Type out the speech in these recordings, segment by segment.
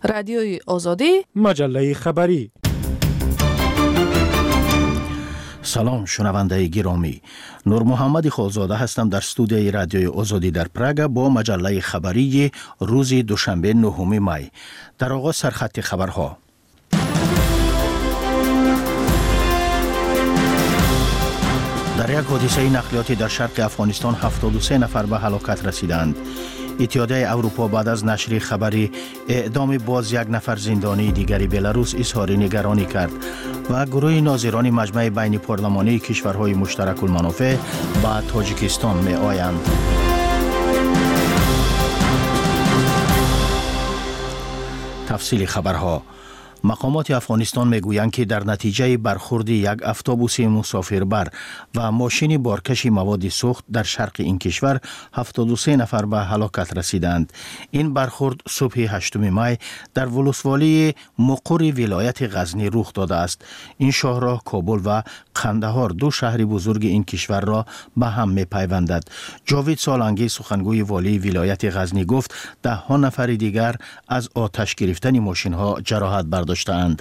رادیوی آزادی، مجله خبری. سلام شنونده گرامی، نور محمد خالزاده هستم در استودیوی رادیوی آزادی در پراگ با مجله خبری روز دوشنبه 9 می. در آغاز سرخط خبرها. در یک حادثه نقلیاتی در شرق افغانستان 73 نفر به هلاکت رسیدند. اتحادیه اروپا بعد از نشر خبری اعدام باز یک نفر زندانی دیگری بلاروس اظهار نگرانی کرد و گروه ناظران مجمع بین پارلمانی کشورهای مشترک المنافع به تاجیکستان می آیند. تفصیل خبرها. مقامات افغانستان میگویند که در نتیجه برخورد یک اتوبوس مسافربر و ماشین بارکش مواد سوخت در شرق این کشور 73 نفر به هلاکت رسیدند. این برخورد صبح 8 می در ولسوالی مقر ولایت غزنی رخ داده است. این شاهراه کابل و قندهار دو شهر بزرگ این کشور را به هم میپیوندد. جاوید سالنگی سخنگوی والی ولایت غزنی گفت 10 نفر دیگر از آتش گرفتن ماشین ها جراحت برداشتند.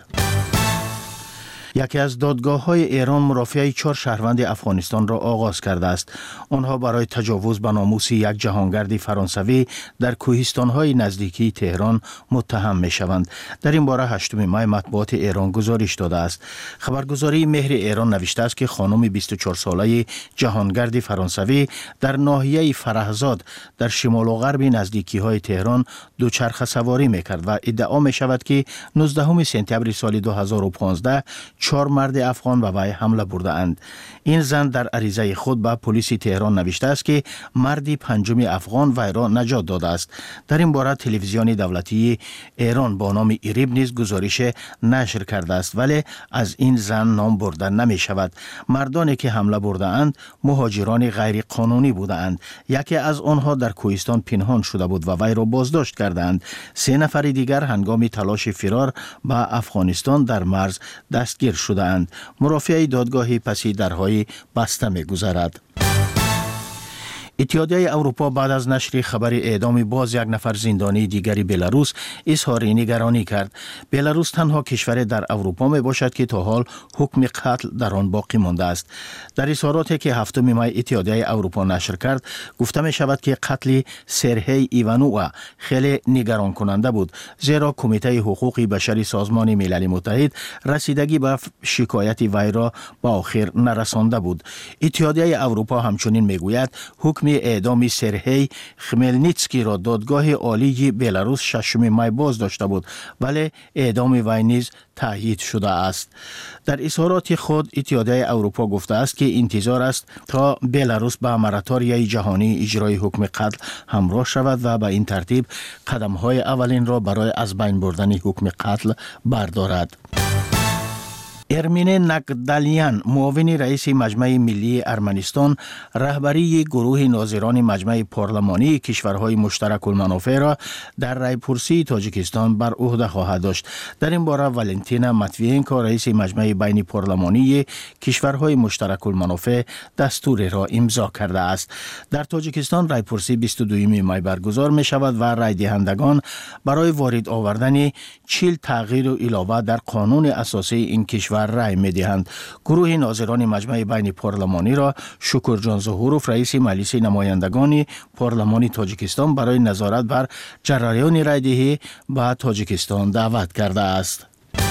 یکی از دادگاه‌های ایران مرافعه 4 شهروند افغانستان را آغاز کرده است. آنها برای تجاوز به ناموس یک جهانگرد فرانسوی در کوهستان‌های نزدیکی تهران متهم می‌شوند. در این باره 8 می مطبوعات ایران گزارش داده است. خبرگزاری مهر ایران نوشته است که خانم 24 ساله جهانگرد فرانسوی در ناحیه فرهزاد در شمال و غرب نزدیکی‌های تهران دوچرخه سواری می‌کرد و ادعا می‌شود که 19 سپتامبر سال 2015 4 مرد افغان به وی حمله برده اند. این زن در عریضه خود به پلیس تهران نوشته است که مردی 5 افغان وی را نجات داده است. در این باره تلویزیون دولتی ایران با نام ایریب نیز گزارش نشر کرده است، ولی از این زن نام برده نمی شود. مردانی که حمله برده اند مهاجران غیر قانونی بوده اند. یکی از آنها در کوهستان پنهان شده بود و وی را بازداشت کردند. 3 نفر دیگر هنگام تلاش فرار به افغانستان در مرز دستگیر شده اند. مرافعه دادگاهی پسی درهای بسته می گذرد. اتحادیه اروپا بعد از نشر خبر اعدام باز یک نفر زندانی دیگری بلاروس اظهار نگرانی کرد. بلاروس تنها کشور در اروپا می باشد که تا حال حکم قتل در آن باقی مانده است. در اظهاراتی که 7 می اتحادیه اروپا نشر کرد گفته می شود که قتل سرهی ایوانووا خیلی نگران کننده بود، زیرا کمیته حقوق بشر سازمان ملل متحد رسیدگی به شکایت وی را به آخر نرسانده بود. اتحادیه اروپا همچنین می گوید حکم اعدام سرهی خملنیتسکی را دادگاه عالی بلاروس 6 می باز داشته بود، ولی اعدام وی نیز تایید شده است. در اظهارات خود اتحادیه اروپا گفته است که انتظار است تا بلاروس به مراتوریای جهانی اجرای حکم قتل همراه شود و به این ترتیب قدم‌های اولین را برای از بین بردن حکم قتل بردارد. ارمین نگدالیان معاون رئیس مجمع ملی ارمنستان رهبری گروه ناظران مجمع پارلمانی کشورهای مشترک المنافع را در رایپورسی تاجیکستان بر عهده خواهد داشت. در این باره والنتینا ماتوینکو رئیس مجمع بین پارلمانی کشورهای مشترک المنافع دستور را امضا کرده است. در تاجیکستان رایپورسی 22 می برگزار می شود و رای دهندگان برای وارد آوردن 40 تغییر و علاوه در قانون اساسی این کشور رای می دهند. گروه ناظران مجمع بین پارلمانی را شکرجان ظهوروف رئیس مجلس نمایندگان پارلمانی تاجیکستان برای نظارت بر جریان رایدهی به تاجیکستان دعوت کرده است.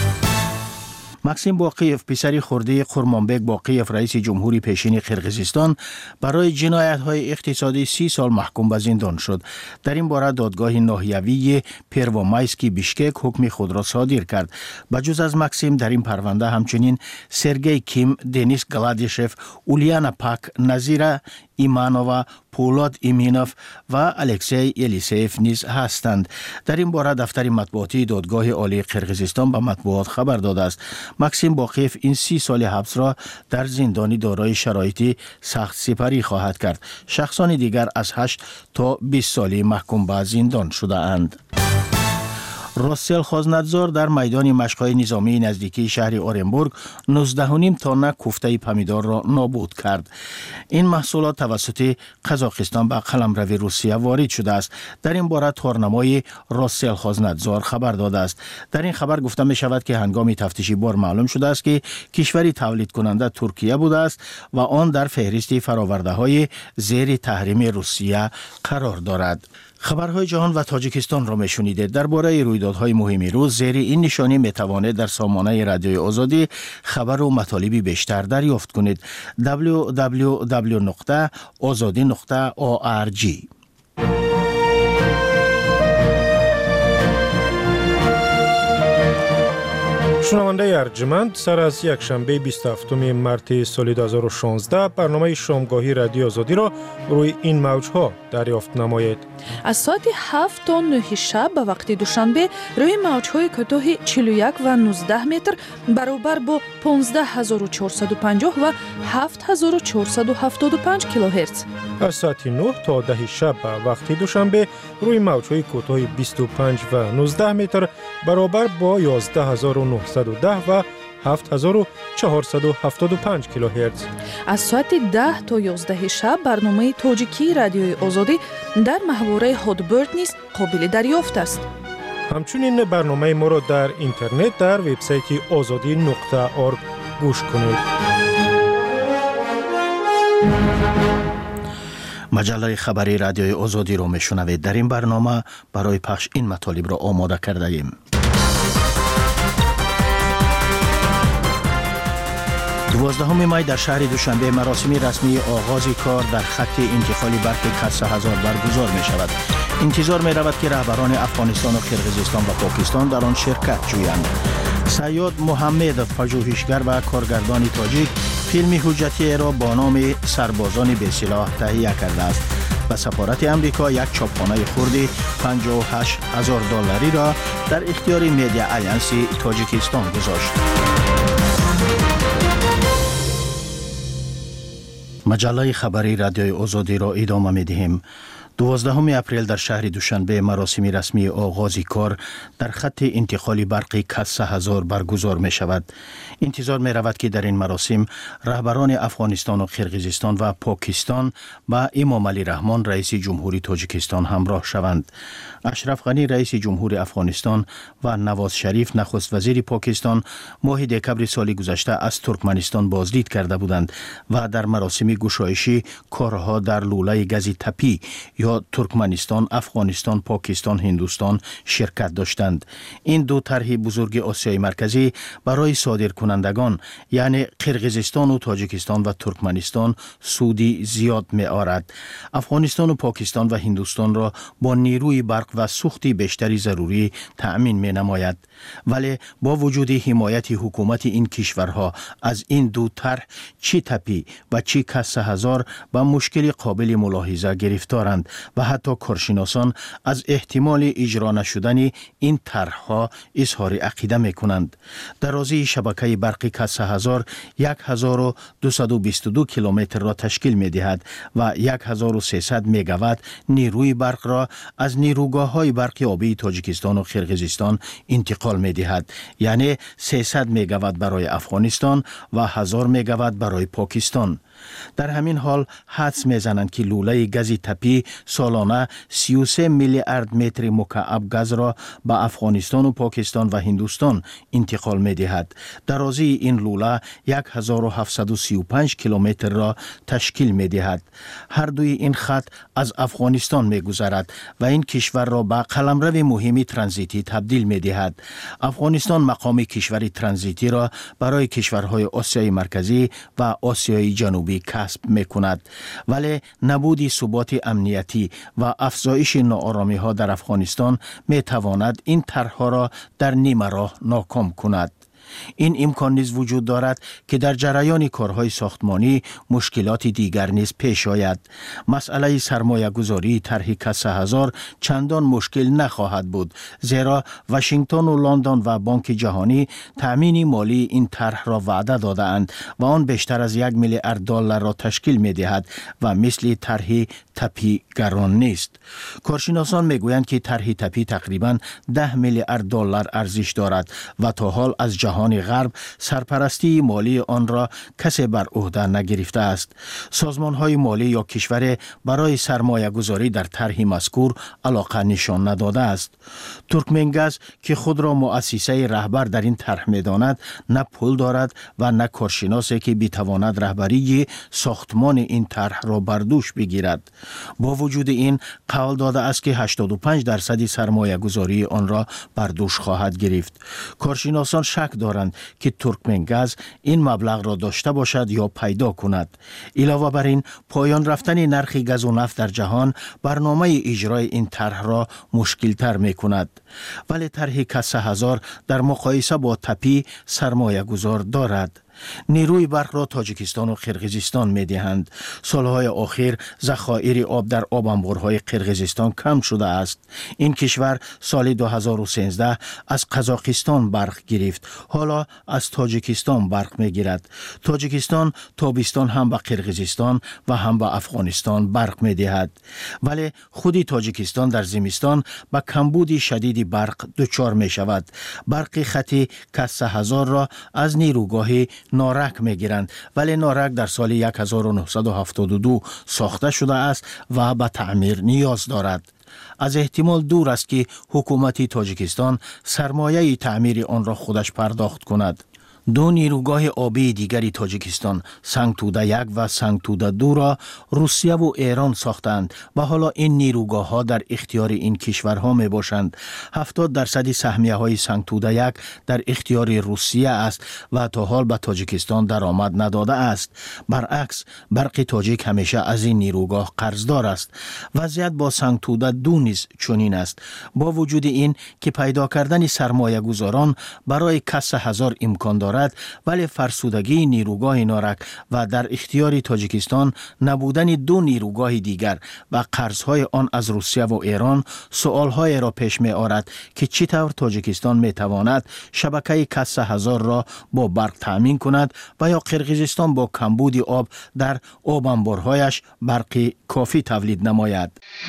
مکسیم باقیف پسر خرده قرمانبک باقیف رئیس جمهوری پیشین قرقیزستان برای جنایت‌های اقتصادی 30 سال محکوم به زندان شد. در این باره دادگاه ناحیوی پروامایسکی بیشکک حکم خود را صادر کرد. بجز از مکسیم در این پرونده همچنین سرگئی کیم، دنیس گلادیشف، اولیانا پاک، نظیره ایمانووا، پولاد ایمینوف و الکسی یلیسیف نیز هستند. در این باره دفتر مطبوعاتی دادگاه عالی قرقیزستان به مطبوعات خبر داده است. مکسیم باقیف این 30 سال حبس را در زندانی دارای شرایط سخت سپری خواهد کرد. شخصان دیگر از 8 تا 20 سالی محکوم به زندان شده اند. راسل خازندزار در میدان مشق‌های نظامی نزدیکی شهر اورنبورگ 19.5 تن کوفته پمیدار را نابود کرد. این محصولات توسط قزاقستان به قلمرو روسیه وارد شده است. در این باره تورنمای راسل خازندزار خبر داده است. در این خبر گفته می شود که هنگام تفتیشی بار معلوم شده است که کشوری تولید کننده ترکیه بوده است و آن در فهرست فراورده های زیر تحریم روسیه قرار دارد. خبرهای جهان و تاجیکستان را میشنیدید. درباره رویدادهای مهم روز زیر این نشانی میتوانید در سامانه رادیوی آزادی خبر و مطالبی بیشتر دریافت کنید. www.azadi.org. شنونده ارجمند، سر از یک شنبه 27 مارس سال 2016 برنامه شامگاهی رادیو آزادی را روی این موجها دریافت نمایید. از ساعت 7 تا 9 شب به وقت دوشنبه روی موجهای کوتاه 41 و 19 متر برابر با 15450 و 7475 کیلوهرتز. از ساعت 9 تا 10 شب به وقت دوشنبه روی موجهای کوتاه 25 و 19 متر برابر با 11910 و 7475 کیلوهرتز. از ساعت 10 تا 11 شب برنامه تاجیکی رادیوی آزادی در محوره هادبرد نیز قابل دریافت است. همچنین برنامه ما را در اینترنت در وبسایت azadi.org گوش کنید. مجله خبری رادیوی آزادی را میشنوید. در این برنامه برای پخش این مطالب را آماده کرده ایم. 12 می در شهر دوشنبه مراسم رسمی آغاز کار در خط انتقال برق کس‌هزار برگزار می شود. انتظار می رود که رهبران افغانستان و کرغیزستان و پاکستان در آن شرکت جویند. سیاد محمد، پژوهشگر و کارگردان تاجیک، فیلم حجتی را با نام سربازان بی سلاح تهیه کرده است. و سفارت امریکا یک چاپخانه خردی $58,000 را در اختیار میدیا آلیانس تاجیکستان گذاشت. مجله خبری رادیوی آزادی را ادامه می‌دهیم. 12 اپریل در شهر دوشنبه مراسم رسمی آغاز کار در خط انتقال برق کس‌هزار برگزار می شود. انتظار می رود که در این مراسم رهبران افغانستان و کرغیزستان و پاکستان با امام علی رحمان رئیس جمهوری تاجیکستان همراه شوند. اشرف غنی رئیس جمهور افغانستان و نواز شریف نخست وزیر پاکستان ماه دکمبر سال گذشته از ترکمنستان بازدید کرده بودند و در مراسم گشایشی کارها در لوله گاز تپی یا ترکمنستان، افغانستان، پاکستان، هندوستان شرکت داشتند. این دو طرح بزرگ آسیای مرکزی برای صادرکنندگان یعنی قرقیزستان و تاجیکستان و ترکمنستان سودی زیاد می آورد. افغانستان و پاکستان و هندوستان را با نیروی برق و سوختی بیشتری ضروری تأمین می نماید. ولی با وجود حمایت حکومت این کشورها از این دو طرح چی تپی و چی کس‌هزار با مشکل قابل ملاحظه گرفتارند و حتی کارشناسان از احتمال اجرا نشدن این طرح‌ها اظهار عقیده می‌کنند. درازی شبکه برقی کس‌هزار 1222 کیلومتر را تشکیل می‌دهد و 1300 مگاوات نیروی برق را از نیروگاه‌های برق آبی تاجیکستان و قرقیزستان انتقال می‌دهد، یعنی 300 مگاوات برای افغانستان و 1000 مگاوات برای پاکستان. در همین حال حدس می‌زنند که لوله گاز تپی سالانه 33 میلیارد متر مکعب گاز را به افغانستان و پاکستان و هندوستان انتقال می‌دهد. درازی این لوله 1735 کیلومتر را تشکیل می‌دهد. هر دوی این خط از افغانستان می‌گذرد و این کشور را به قلمرو مهمی ترانزیتی تبدیل می‌دهد. افغانستان مقام کشور ترانزیتی را برای کشورهای آسیای مرکزی و آسیای جنوبی کسب می‌کند، ولی نبود ثبات امنیتی و افزایش ناآرامی‌ها در افغانستان می‌تواند این طرح‌ها را در نیمه راه ناکام کند. این امکان نیز وجود دارد که در جریان کارهای ساختمانی مشکلات دیگر نیز پیش آید. مسئله سرمایه گذاری طرح کسه هزار چندان مشکل نخواهد بود، زیرا واشنگتن و لندن و بانک جهانی تأمین مالی این طرح را وعده داده‌اند و آن بیشتر از 1 میلیارد دلار را تشکیل می‌دهد و مثل طرح تپی گران نیست. کارشناسان میگویند که طرح تپی تقریباً 10 میلیارد دلار ارزش دارد و تا حال از جهان غرب سرپرستی مالی آن را کسی بر عهده نگرفته است. سازمان‌های مالی یا کشور برای سرمایه گذاری در طرح مذکور علاقه نشان نداده است. ترکمنگاز که خود را مؤسسه رهبر در این طرح می‌داند، نه پول دارد و نه کارشناسی که بتواند رهبری ساختمان این طرح را بر دوش بگیرد. با وجود این قول داده است که 85% سرمایه گذاری آن را بر دوش خواهد گرفت. کارشناسان شک دارند که ترکمنگاز این مبلغ را داشته باشد یا پیدا کند. علاوه بر این، پایان رفتن نرخ گاز و نفت در جهان برنامه اجرای این طرح را مشکل تر می کند. ولی طرح کسه هزار در مقایسه با تپی سرمایه گذار دارد. نیروی برق را تاجیکستان و قرقیزستان می دهند. سالهای اخیر ذخایر آب در آب انبارهای قرقیزستان کم شده است. این کشور سال 2013 از قزاقستان برق گرفت، حالا از تاجیکستان برق می گیرد. تاجیکستان تابستان هم به قرقیزستان و هم به افغانستان برق می دهد، ولی خودی تاجیکستان در زمستان به کمبود شدید برق دچار می شود. برق خطی کسه هزار را از نیروگاه نارک می گیرند، ولی نارک در سال 1972 ساخته شده است و به تعمیر نیاز دارد. از احتمال دور است که حکومت تاجیکستان سرمایه تعمیر آن را خودش پرداخت کند. دو نیروگاه آبی دیگری تاجیکستان، سنگتوده 1 و سنگتوده 2 را روسیه و ایران ساختند و حالا این نیروگاه ها در اختیار این کشورها می باشند. 70% سهمیه های سنگتوده 1 در اختیار روسیه است و تا حال به تاجیکستان درآمد نداده است. برعکس، برق تاجیک همیشه از این نیروگاه قرضدار است. وضعیت با سنگتوده 2 نیز چنین است. با وجود این که پیدا کردن سرمایه گذاران برای کسه هزار امکان دارد، ولی فرسودگی نیروگاه نارک و در اختیار تاجیکستان نبودن 2 نیروگاه دیگر و قرضهای آن از روسیه و ایران سوالهای را پیش می آورد که چطور تاجیکستان می تواند شبکه کسه هزار را با برق تامین کند و یا قرقیزستان با کمبود آب در آب انبارهایش برق کافی تولید نماید.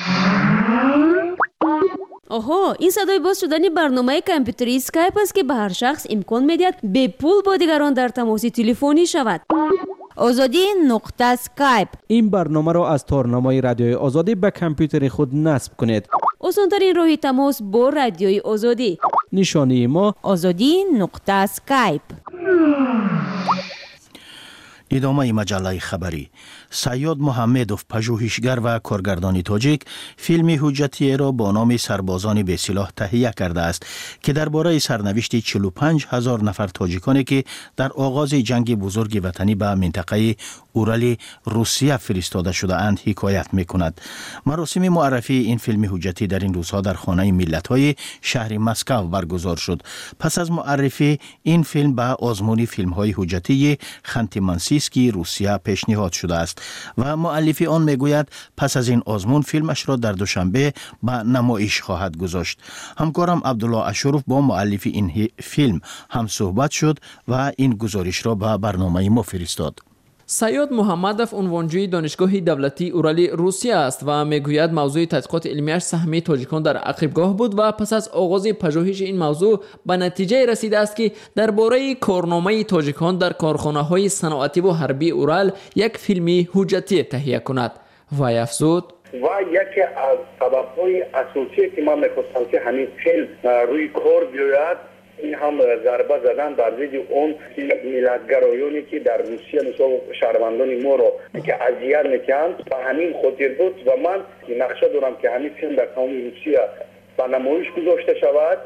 آها، این صدای باز شدن برنامه کامپیوتری اسکایپ است که به هر شخص امکان می‌دهد به پول با دیگران در تماس تلفنی شود. آزادی نقطه اسکایپ. این برنامه را از تارنمای رادیوی آزادی به کامپیوتر خود نصب کنید. آسان‌ترین راه تماس با رادیوی آزادی. نشانی ما آزادی نقطه اسکایپ. ادامه مجله خبری. سیاد محمدوف، پژوهشگر و کارگردان تاجیک، فیلم حجتی را با نام سربازان بی سلاح تهیه کرده است که درباره سرنوشت 45,000 نفر تاجیکانی که در آغاز جنگ بزرگ وطنی به منطقه اورال روسیه فرستاده شده اند حکایت می کند. مراسم معرفی این فیلم حجتی در این روزها در خانه ملت‌های شهر مسکو برگزار شد. پس از معرفی این فیلم به آزمون فیلم‌های حجتی خانتی-مانسیسکی روسیه پیشنهاد شده است و مؤلف آن میگوید پس از این آزمون فیلمش را در دوشنبه به نمایش خواهد گذاشت. همکارم عبدالله اشرف با مؤلف این فیلم هم صحبت شد و این گزارش را به برنامه ما فرستاد. سیاد محمدوف عنوانجوی دانشگاه دولتی اورال روسیه است و میگوید موضوع تحقیقات علمیش سهمیه تاجیکان در عقبگاه بود و پس از آغاز پژوهش این موضوع به نتیجه رسیده است که درباره کارنامه تاجیکان در کارخانه‌های صنعتی و حربی اورال یک فیلم حجتی تهیه کند. وی افزود: و یکی از سبب‌های اساسی که من می‌خواستم که همین فیلم روی کار بیاید، این هم ضربه زدن بر ضد اون ملت‌گرایانی که در روسیه مثلا شهروندان ما رو که اذیت میکنند، به همین خاطر بود و من نقشه دارم که همین فیلم در تمام روسیه به نمایش گذاشته شود.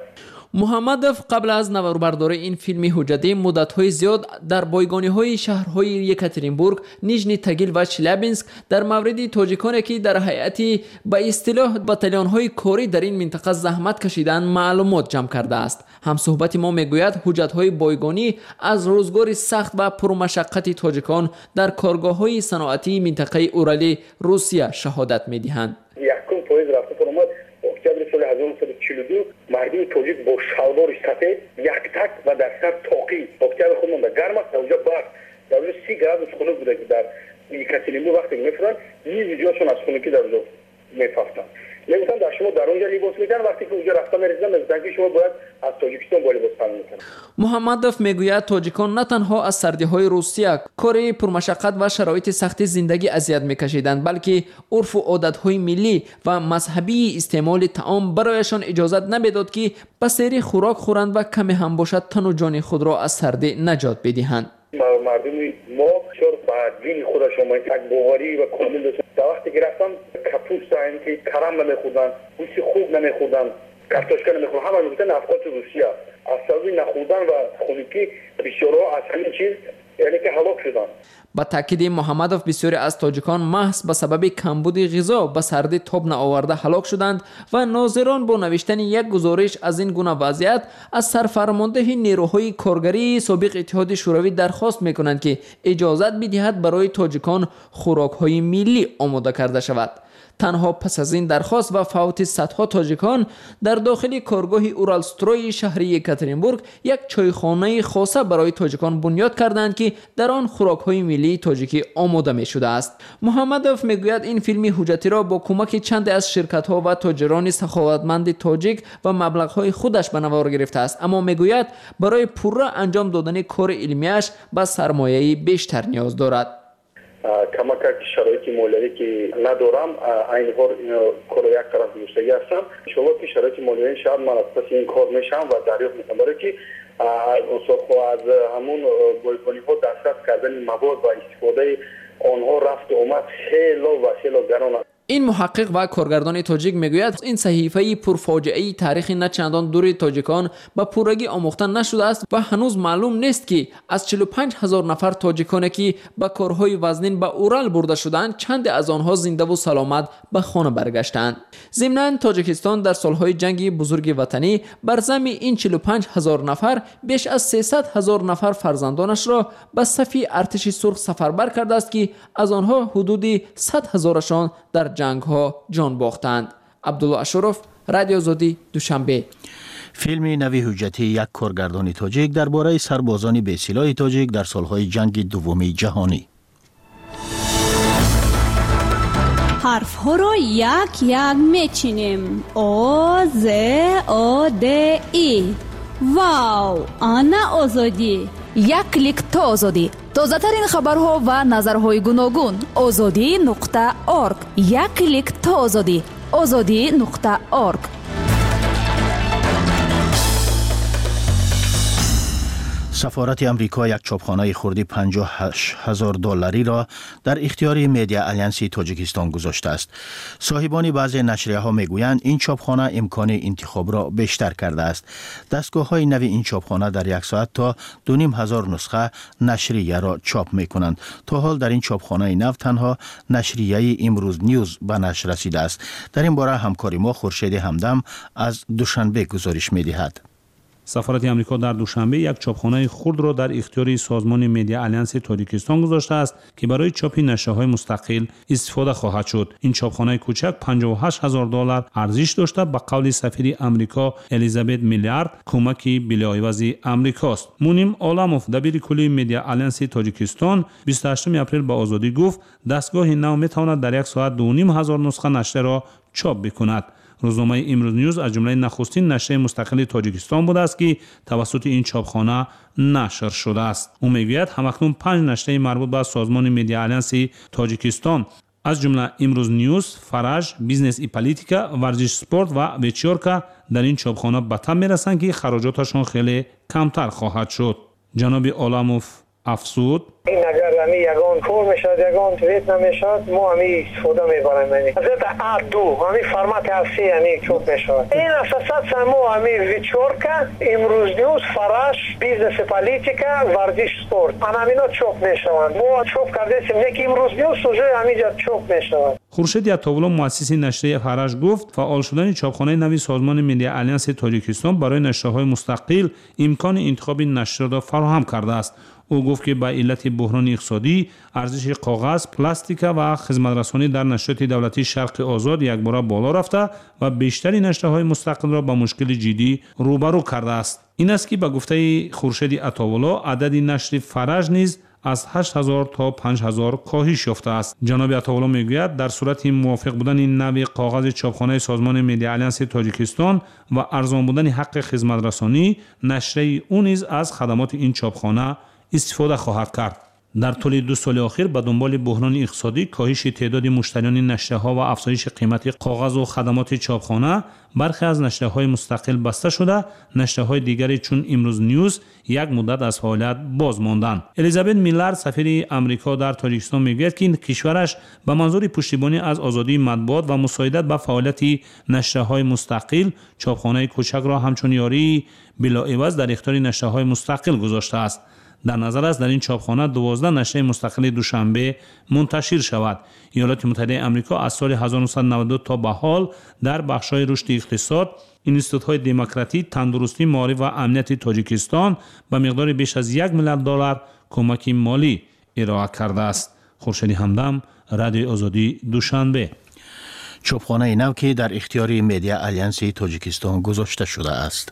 محمدوف قبل از نواربرداری این فیلم حجتی مدت‌های زیاد در بایگانی‌های شهرهای یکاترینبورگ، نیژنی تاگیل و چلابینسک در مورد تاجیکانی که در هیئت به اصطلاح بتالون‌های کاری در این منطقه زحمت کشیدن معلومات جمع کرده است. همصحبت ما میگوید حجت‌های بایگانی از روزگار سخت و پرمشقت تاجیکان در کارگاه‌های صنعتی منطقه اورالی روسیه شهادت می‌دهند. یکم پاییز رفته فرمود اکتبر سال 1942 مردم تاجیک با شلوار سفید یک تک و در سر تاقی اکتبر خود مونده گرم است. اونجا برف در اونجا 30 گرم خونه بوده که در یکاترینبورگ وقتی میفرن یه جاشون از خونگی در اونجا میفافتن. میگفتن در شما در اونجا لباس میدن، وقتی که اونجا رفتن میرسن از که شما باید از تاجیکستان با لباس تامین کنید. محمدوف میگوید تاجیکان نه تنها از سردی‌های روسیه، کار پرمشقت و شرایط سخت زندگی اذیت میکشیدند، بلکه عرف و عادت‌های ملی و مذهبی استعمال طعام برایشان اجازه نمیداد که به سری خوراک خورند و کمی هم باشد تن و جان خود را از سردی نجات بدهند. مردم ما چون با دین خودشون یک باوری و کامل داشتن. در وقتی که رفتن کپوست که کرم نمیخوردن، گوشت خوب نمیخوردن، کارتوشکا نمیخوردن، همه میگفتن افغان روسیه. از سبب نخوردن و خونگی بسیارها از همین چیز یعنی که هلاک شدن. با تاکید محمدوف بسیاری از تاجیکان محض به سبب کمبود غذا به سردی تاب نآورده هلاک شدند و ناظران با نوشتن یک گزارش از این گونه وضعیت از سرفرمانده نیروهای کارگری سابق اتحاد شوروی درخواست میکنند که اجازت بدهد برای تاجیکان خوراک‌های ملی آماده کرده شود. تنها پس از این درخواست و فوت صدها تاجیکان در داخل کارگاه اورالستروی شهری یکاترینبورگ یک چایخانه خاصه برای تاجیکان بنیاد کردند که در آن خوراک‌های ملی تاجیکی آماده می‌شده است. محمدوف میگوید این فیلم حجتی را با کمک چند از شرکت‌ها و تاجران سخاوتمند تاجیک و مبلغ‌های خودش به نوار گرفته است، اما میگوید برای پوره انجام دادن کار علمیش به سرمایه بیشتر نیاز دارد. کمک شرایط مالیاتی که ندارم این کار یک طرف دوستگی هستم. شما که شرایط مالیاتی شاید من از پس این کار میشم و دریافت میکنم برای که از همون بایگانی ها دسترس کردن مواد و استفاده آنها رفت و آمد خیلی گران است. این محقق و کارگردان تاجیک میگوید این صحیفه پرفاجعه تاریخ نه چندان دور تاجیکان به پورگی آموخته نشده است و هنوز معلوم نیست که از 45,000 نفر تاجیکانی که به کارهای وزنین به اورال برده شدند چند از آنها زنده و سلامت به خانه برگشتند. ضمناً تاجیکستان در سالهای جنگ بزرگ وطنی بر ضمن این 45,000 نفر بیش از 300,000 نفر فرزندانش را به صف ارتش سرخ سفربر کرده است که از آنها حدود 100,000شان در جنگ ها جان باختند. عبدالله اشرف، رادیو آزادی، دوشنبه. فیلم نوی حجتی یک کارگردان تاجیک درباره سربازان بی‌سلاح تاجیک در سالهای جنگ دوم جهانی. حرف ها را یک میچینیم. او ز او د ای. واو، آنا آزادی. یک کلیک تا آزادی. تازه ترین خبرها و نظرهای گوناگون. azadi.org. یک کلیک تا آزادی. azadi.org. سفارت امریکا یک چاپخانه خردی $58,000 را در اختیار مدیا آلیانسی تاجیکستان گذاشته است. صاحبان بعضی نشریه ها میگویند این چاپخانه امکان انتخاب را بیشتر کرده است. دستگاه های نوی این چاپخانه در یک ساعت تا 2,500 نسخه نشریه را چاپ میکنند. تا حال در این چاپخانه نو تنها نشریه امروز نیوز به نشر رسیده است. در این باره همکاری ما خورشید همدم از دوشنبه گزارش میدهد. سفارت آمریکا در دوشنبه یک چاپخانه خرد را در اختیار سازمان مدیا آلیانس تاجیکستان گذاشته است که برای چاپ نشریه‌های مستقل استفاده خواهد شد. این چاپخانه کوچک $58,000 ارزش داشته. به قول سفیر آمریکا الیزابت میلیارد کمک بلایوز آمریکاست. مونیم عالموف دبیر کلی مدیا آلیانس تاجیکستان 28 اپریل به آزادی گفت دستگاه نو میتواند در یک ساعت 2,500 نسخه نشریه را چاپ بکند. روزنامه امروز نیوز از جمله نخستین نشریه مستقل تاجیکستان بوده است که توسط این چاپخانه نشر شده است. او میگوید همکنون 5 نشریه مربوط به سازمان مدیا آلیانس تاجیکستان از جمله امروز نیوز، فرج، بیزنس ای پالیتیکا، ورزش سپورت و ویچیورکا در این چاپخانه به تم میرسند که خراجاتشان خیلی کمتر خواهد شد. جناب عالموف افزود: این اگر همی یگان کور میشد یگان تویت نمیشد ما همی استفاده میبریم حضرت دو همی فرمت هفتی همی چوب میشد این اساسات سمو همی ویچور که امروز نیوز فراش بیزنس پالیتیکا ورزش سپورت همینا چوب میشوند ما چوب کردیم نک امروز نیوز سوژه همی جا چوب میشوند. خورشید عطاولا مؤسس نشریه فرش گفت فعال شدن چاپخانه نوی سازمان ملی آلیانس تاجیکستان برای نشریه‌های مستقل امکان انتخاب نشر را فراهم کرده است. او گفت که به علت بحران اقتصادی ارزش کاغذ، پلاستیک و خدمت‌رسانی در نشریات دولتی شرق آزاد یکباره بالا رفته و بیشتری نشریه‌های مستقل را با مشکل جدی روبرو کرده است. این است که به گفته خورشید عطاولا عدد نشر فرج نیز از 8000 تا 5000 کاهش یافته است. جناب عطاولا میگوید در صورت موافق بودن این نوع کاغذ چاپخانه سازمان ملی آلیانس تاجیکستان و ارزان بودن حق خدمت رسانی، نشریه او نیز از خدمات این چاپخانه استفاده خواهد کرد. در طول 2 سال اخیر به دنبال بحران اقتصادی، کاهش تعداد مشتریان نشریه‌ها و افزایش قیمت کاغذ و خدمات چاپخانه، برخی از نشریه‌های مستقل بسته شده، نشریه‌های دیگری چون امروز نیوز یک مدت از فعالیت باز ماندند. الیزابت میلر سفیر آمریکا در تاجیکستان میگوید که این کشورش به منظور پشتیبانی از آزادی مطبوعات و مساعدت به فعالیت نشریه‌های مستقل، چاپخانه کوچک را همچون یاری بلاعوض در اختیار نشریه‌های مستقل گذاشته است. در نظر است در این چاپخانه 12 نشریه مستقل دوشنبه منتشر شود. ایالات متحده آمریکا از سال 1992 تا به حال در بخش‌های رشد اقتصاد، اینستیتوت‌های دموکراسی، تندرستی، معارف و امنیت تاجیکستان به مقدار بیش از $1 میلیارد کمک مالی ارائه کرده است. خورشید همدم، رادیو آزادی، دوشنبه. چاپخانه نو که در اختیار مدیا آلیانس تاجیکستان گذاشته شده است.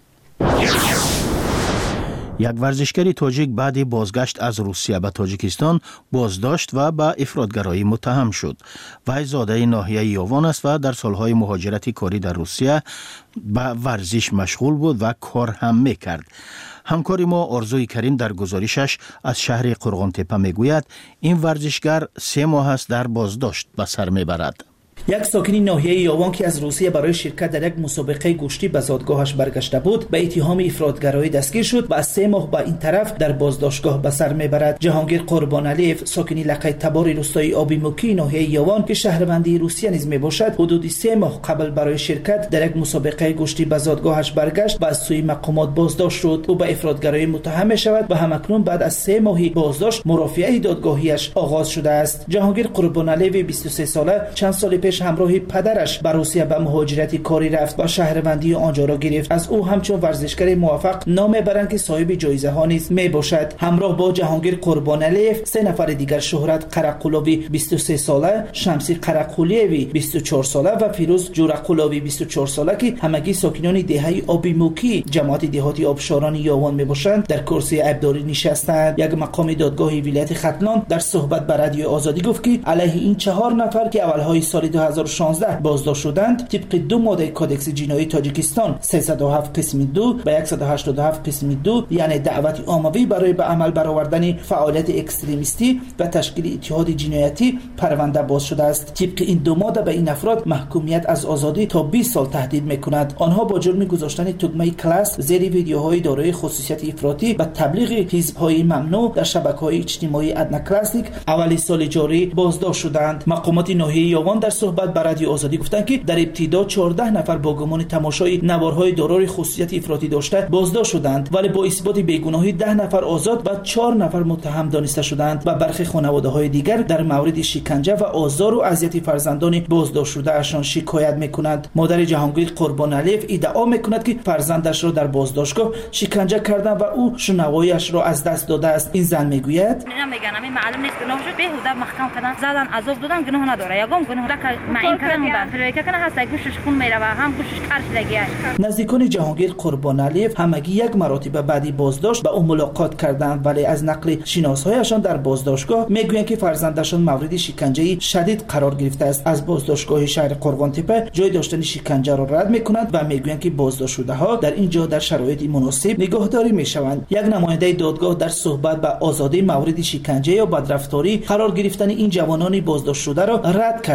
یک ورزشکار تاجیک بعد بازگشت از روسیه به تاجیکستان بازداشت و به افراطگرایی متهم شد. وی زاده ناحیه یاوان است و در سالهای مهاجرت کاری در روسیه به ورزش مشغول بود و کار هم میکرد. همکاری ما آرزوی کریم در گزارشش از شهر قرغانتپه میگوید این ورزشگر 3 ماه است در بازداشت به سر میبرد. یک ساکنی ناحیه یاوان که از روسیه برای شرکت در یک مسابقه گشتی به زادگاهش برگشته بود به اتهام افراطگرایی دستگیر شد و از 3 ماه به این طرف در بازداشتگاه به سر میبرد. جهانگیر قربانعلیف ساکنی لقه تبار روستای آبیموکی ناحیه یاوان که شهروندی روسیه نیز میباشد حدود 3 ماه قبل برای شرکت در یک مسابقه گشتی به زادگاهش برگشت و از سوی مقامات بازداشت شد. او به افراطگرایی متهم شود و همکنون بعد از 3 ماهی بازداشت مرافعه دادگاهیش آغاز شده است. جهانگیر قربانعلیف 23 ساله چند سال پیش همراه پدرش به روسیه به مهاجرت کاری رفت و شهروندی آنجا را گرفت. از او همچون ورزشکار موفق نام برند که صاحب جایزه ها نیز می باشد. همراه با جهانگیر قربانعلیف 3 نفر دیگر شهرت قرقلوی 23 ساله، شمسی قرقلیوی 24 ساله و فیروز جورقلوی 24 ساله که همگی ساکنان دهه آبیموکی جماعت دهاتی آبشاران یاوان می باشند در کرسی عیبداری نشستند. یک مقام دادگاه ولایت ختلان در صحبت با رادیو آزادی گفت که علیه این 4 نفر که اولهای سال 2016 بازداشت شدند طبق 2 ماده کدکس جنایی تاجیکستان 307 قسم 2 و 187 قسم 2 یعنی دعوت عاموی برای به عمل برآوردن فعالیت اکستریمیستی و تشکیل اتحاد جنایتی پرونده باز شده است. طبق این 2 ماده به این افراد محکومیت از آزادی تا 20 سال تهدید میکند. آنها با جرم گذاشتن تگمه کلاس زیر ویدیوهای دارای خصوصیت افراطی و تبلیغ حزب‌های ممنوع در شبکه‌های اجتماعی ادنا کلاسیک اول سال جاری بازداشت شدند. مقامات ناحیه یاوان در صحبت با رادیو آزادی گفتند که در ابتدا 14 نفر با گمان تماشای نوارهای دارای خصوصیت افراطی داشته بازداشت شدند ولی با اثبات بیگناهی 10 نفر آزاد و 4 نفر متهم دانسته شدند و برخی خانواده‌های دیگر در مورد شکنجه و آزار و اذیت فرزندان بازداشت شده اشان شکایت می‌کنند. مادر جهانگیر قربانعلیف ادعا می‌کند که فرزندش را در بازداشتگاه شکنجه کردند و او شنواییش را از دست داده است. این زن میگوید میگن معلوم نیست گناه شد بهوده محکم کردن زدن عذاب دادن گناه نداره یگام گناه معین کردن اون که کنه هست گوشش خون میره و هم گوشش قرش لگیه. نزدیکان جهانگیر قربانعلیف همگی یک مراتب بعدی بازداشت با او ملاقات کردند ولی از نقل شناسایشان در بازداشتگاه میگویند که فرزندشان مورد شکنجه شدید قرار گرفته است. از بازداشتگاه شهر قرغانتپه جای داشتن شکنجه را رد میکنند و میگویند که بازداشت شده ها در اینجا در شرایط مناسب نگهداری میشوند. یک نماینده دادگاه در صحبت با آزادی مورد شکنجه یا بدرفتاری قرار گرفتن این جوانان بازداشت شده را رد کرد و گفت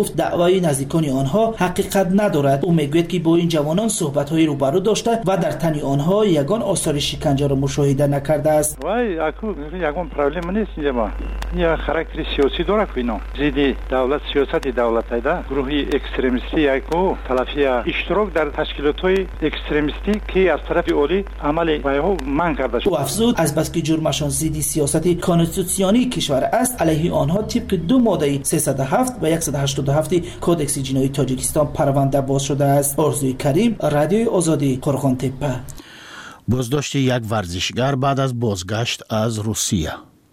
گفت دعوای نزدیکان آنها حقیقت ندارد. او میگوید که با این جوانان صحبت‌های روبرو داشته و در تن آنها یگان آثار شکنجه را مشاهده نکرده است. وای اكو یگان پرابلم نیست اینجا. یا خاراکتر سیاسی داره که اینا زیدی دولت سیاست دولت ایده گروهی اکستریمیستی یکو تلافی اشتراک در تشکیلات‌های اکستریمیستی که از طرف اولی عمل بایو من کرده شد. او افزود از بس که جرمشان ضد سیاست کانستیتوسیونی کشور است علیه آنها طبق 2 ماده 307 و 187 کودکس جنایی تاجیکستان پرونده باز شده است. آرزوی کریم، رادیوی آزادی، قرغان تپه. بازداشت یک ورزشگر بعد از بازگشت از روسیه.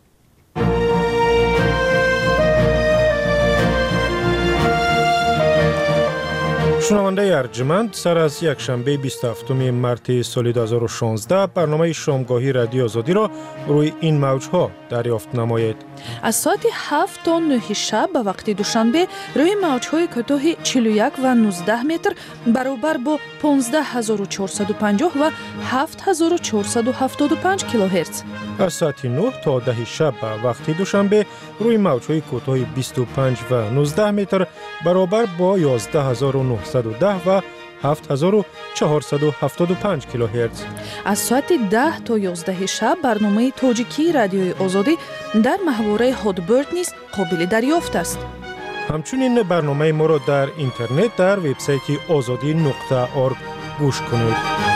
شنونده ارجمند، سر از یک شنبه 27 مارت سال 2016 برنامه شامگاهی رادیو آزادی را روی این موجها دریافت نمایید. از ساعت 7 تا 9 شب به وقت دوشنبه روی موجهای کوتاه 41 و 19 متر برابر با 15450 و 7475 کیلوهرتز. از ساعت 9 تا 10 شب به وقت دوشنبه روی موجهای کوتاه 25 و 19 متر برابر با 11910 و 7475 کیلوهرتز. از ساعت 10 تا 11 شب برنامه تاجیکی رادیوی آزادی در محوره هادبرد نیز قابل دریافت است. همچنین برنامه ما را در اینترنت در وبسایت azadi.org گوش کنید.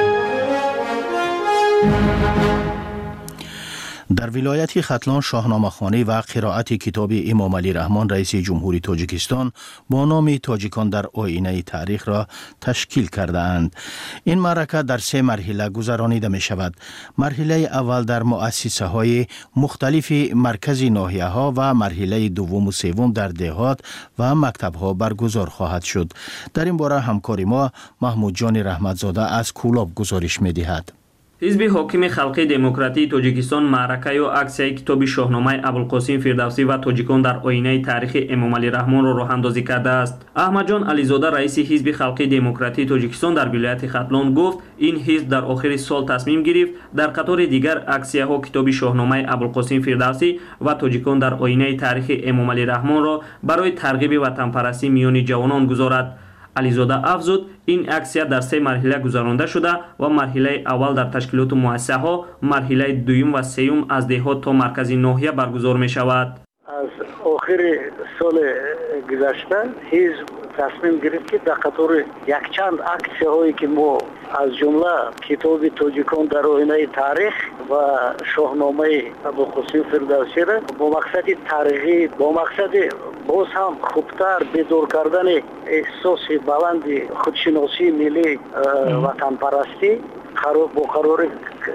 در ولایت ختلان شاهنامه‌خوانی و قرائت کتاب امام علی رحمان رئیس جمهوری تاجیکستان با نام تاجیکان در آینه تاریخ را تشکیل کرده اند. این معرکه در 3 مرحله گذرانیده می شود. مرحله اول در مؤسسه های مختلف مرکزی ناحیه ها و مرحله دوم و سوم در دهات و مکتب ها برگزار خواهد شد. در این باره همکار ما محمود جان رحمتزاده از کولاب گزارش می دهد. حزب حاکم خلقی دموکراتی تاجیکستان معرکه و اکسیای کتاب شاهنامه ابوالقاسم فردوسی و تاجیکان در آینه تاریخ امام علی رحمان را راهاندازی کرده است. احمد جان علیزاده رئیس حزب خلقی دموکراتی تاجیکستان در ولایت ختلان گفت این حزب در آخر سال تصمیم گرفت در قطار دیگر اکسیاها کتاب شاهنامه ابوالقاسم فردوسی و تاجیکان در آینه تاریخ امام علی رحمان را برای ترغیب وطنپرستی میان جوانان گذارد. علیزاده افزود این اکسیا در 3 مرحله گذرانده شده و مرحله اول در تشکیلات مؤسسه ها، مرحله دوم و سوم از دهات تا مرکزی ناحیه برگزار می شود. از آخر سال گذشته حزب تصمیم گرفت که در قطار یک چند اکسیه هایی که ما از جمله کتاب تاجیکان در آینه تاریخ و شاهنامه ابوالقاسم فردوسی را با مقصد ترغیب، با مقصد باز هم خوبتر بیدار کردن احساس بلند خودشناسی ملی وطن پرستی با قرار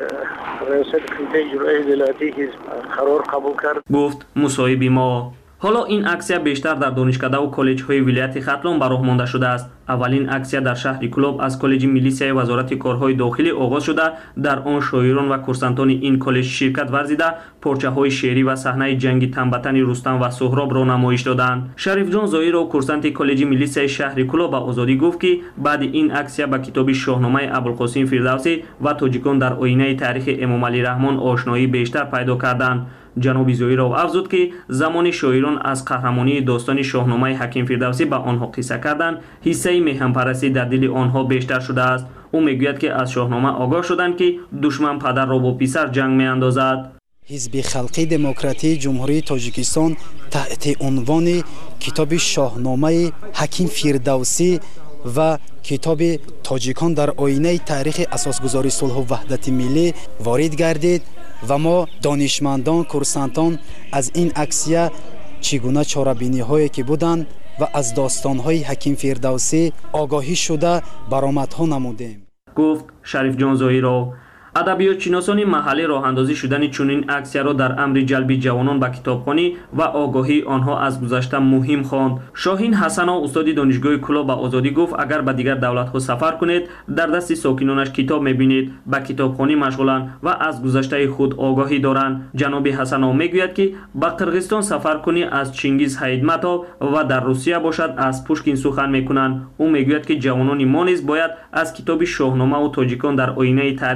ریاست کمیته اجرایی ولایتی حزب قرار قبول کرد. گفت مصاحب ما حالا این اکسیا بیشتر در دانشکده و کالج های ولایت ختلان به راه مانده شده است. اولین اکسیا در شهر کولاب از کالج میلیسیای وزارت کارهای داخلی آغاز شده. در آن شاعران و کورسانتان این کالج شرکت ورزیده پارچه های شعری و صحنه جنگ تنبتن رستم و سهراب را نمایش دادند. شریف جان زایر و کورسانت کالج میلیسیای شهر کولاب به آزادی گفت که بعد این اکسیا با کتاب شاهنامه ابوالقاسم فردوسی و تاجیکان در آینه تاریخ امام علی رحمان آشنایی بیشتر پیدا کردند. جناب زایر افزود که زمان شاعران از قهرمانی داستان شاهنامه حکیم فردوسی به آنها قصه کردند، حصه مهم‌پرستی در دل آنها بیشتر شده است. او میگوید که از شاهنامه آگاه شدند که دشمن پدر را با پسر جنگ میاندازد. حزب خلقی دموکراتی جمهوری تاجیکستان تحت عنوان کتاب شاهنامه حکیم فردوسی و کتاب تاجیکان در آینه تاریخ اساسگذاری صلح و وحدت ملی وارد گردید و ما دانشمندان کورسانتان از این اکسیه چگونه چاره‌بینی هایی که بودند و از داستان های حکیم فردوسی آگاهی شده برآمدها نمودیم. گفت شریف جان زاهیرو. ادبیات شناسان محلی راه اندازی شدن چنین اکسیا را در امر جلب جوانان به کتابخوانی و آگاهی آنها از گذشته مهم خواند. شاهین حسن استاد دانشگاه کولاب به آزادی گفت اگر به دیگر دولت ها سفر کنید در دست ساکنانش کتاب میبینید، به کتابخوانی مشغولند و از گذشته خود آگاهی دارند. جناب حسن میگوید که به قرغیزستان سفر کنی از چنگیز هایتمتوف و در روسیه باشد از پوشکین سخن میکنند. او میگوید که جوانان ما نیز باید از کتاب شاهنامه و تاجیکان در آینه تاریخ امام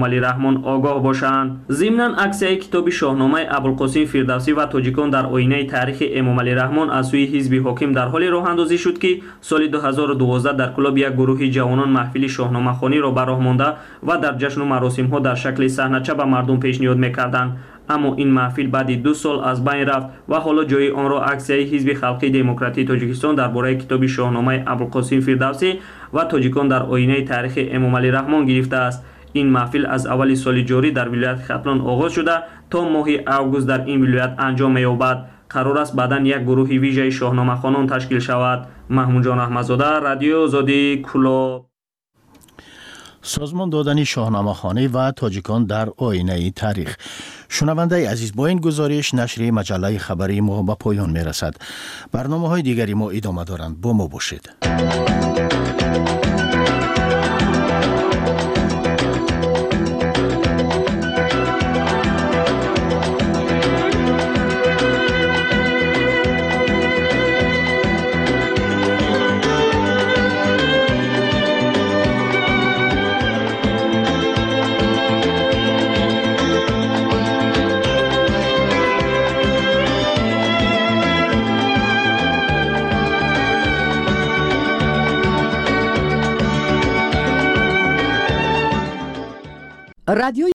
امامعلی رحمان آگاه باشند. ضمناً عکسیه کتاب شاهنامه ابوالقاسم فردوسی و تاجیکان در آینه تاریخ امامعلی رحمان از سوی حزب حاکم در حال راه اندازی شد که سال 2012 در کلاب یک گروه جوانان محفل شاهنامه خوانی را به راه مانده و در جشن و مراسم ها در شکل صحنه‌چه به مردم پیشنهاد می‌کردند. اما این محفل بعد 2 سال از بین رفت و حالا جای آن را عکسیه حزب خلقی دموکراتی تاجیکستان درباره کتاب شاهنامه ابوالقاسم فردوسی و تاجیکان در آینه تاریخ امامعلی رحمان گرفته است. این محفل از اول سال جاری در ولایت ختلان آغاز شده تا ماه اوگوست در این ولایت انجام می‌یابد. قرار است بعداً یک گروه ویژه شاهنامه خوانان تشکیل شود. محمود جان احمدزاده، رادیو آزادی، کلاب. سازمان دادن شاهنامه‌خوانی و تاجیکان در آینه تاریخ. شنونده عزیز، با این گزارش نشر مجله خبری ما به پایان می‌رسد. برنامه‌های دیگری ما ادامه دارند. با ما باشید. رادیو